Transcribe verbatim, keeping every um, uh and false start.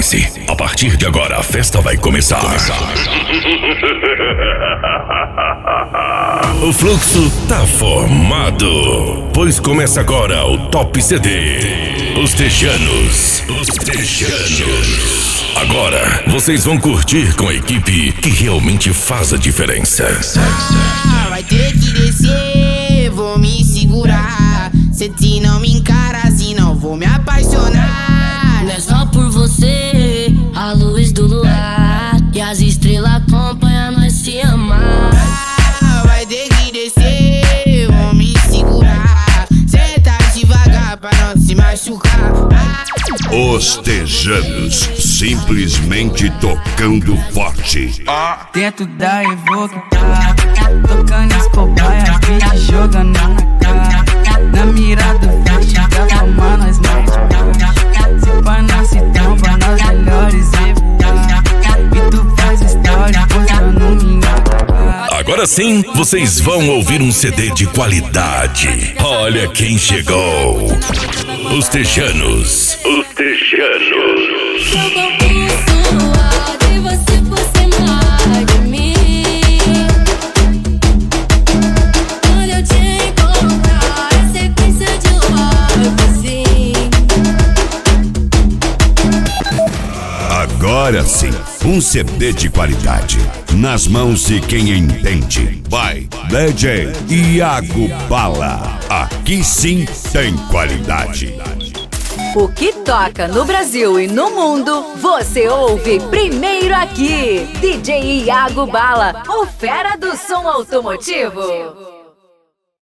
Preparem-se. A partir de agora a festa vai começar. começar. O fluxo tá formado, pois começa agora o Top C D. Os Tejanos. Os Tejanos. Agora vocês vão curtir com a equipe que realmente faz a diferença. Ah, vai ter que descer, vou me segurar. Se não me encara assim, não vou me apaixonar. Não é só por você, a luz do luar e as estrelas acompanham nós se amar. Ah, vai ter que descer, vou me segurar. Senta devagar pra não se machucar. Ah, Os Tejanos, simplesmente tocando forte. Dentro da Evoque, tá tocando as cobaias, beat jogando na cara. Na mira do flash, da fama nós mete marcha. Se pá nós se tromba, nós melhores evitar. E tu faz história, postando minha cara. Agora sim, vocês vão ouvir um C D de qualidade. Olha quem chegou. Os Tejanos. Os Tejanos. Eu confio suado e você por cima de mim. Quando eu te encontrar, é sequência de love, assim. Agora sim, um C D de qualidade, nas mãos de quem entende. Vai, D J Iago Bala. Aqui sim tem qualidade. O que toca no Brasil e no mundo, você ouve primeiro aqui. D J Iago Bala, o fera do som automotivo.